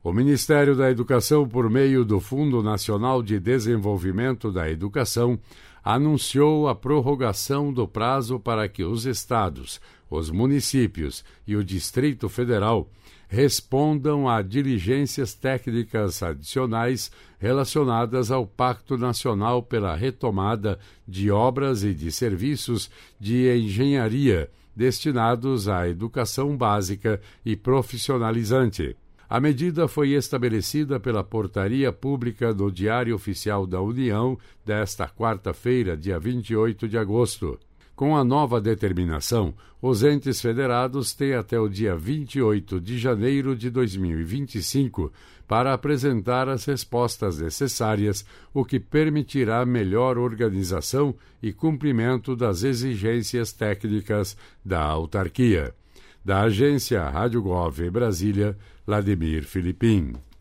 O Ministério da Educação, por meio do Fundo Nacional de Desenvolvimento da Educação, anunciou a prorrogação do prazo para que os estados, os municípios e o Distrito Federal respondam a diligências técnicas adicionais relacionadas ao Pacto Nacional pela Retomada de Obras e de Serviços de Engenharia destinados à educação básica e profissionalizante. A medida foi estabelecida pela Portaria Pública do Diário Oficial da União desta quarta-feira, dia 28 de agosto. Com a nova determinação, os entes federados têm até o dia 28 de janeiro de 2025 para apresentar as respostas necessárias, o que permitirá melhor organização e cumprimento das exigências técnicas da autarquia. Da agência Rádio Gov Brasília, Vladimir Filipim.